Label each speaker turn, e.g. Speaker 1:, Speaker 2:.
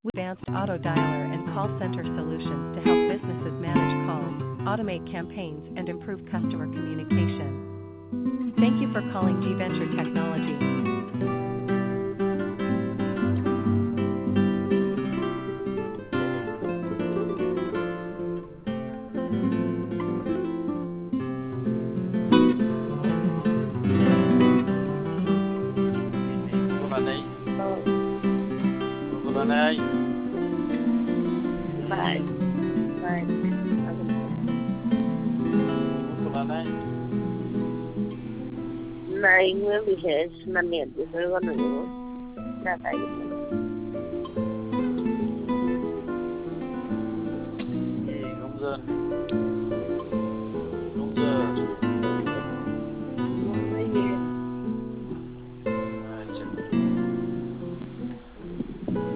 Speaker 1: Advanced auto dialer and call center solutions to help businesses manage calls, automate campaigns, and improve customer communication. Thank you for calling G Venture Technology.
Speaker 2: Này, này, này, Nguyễn Thị Hệ, năm niên thì tôi có nữ, là tại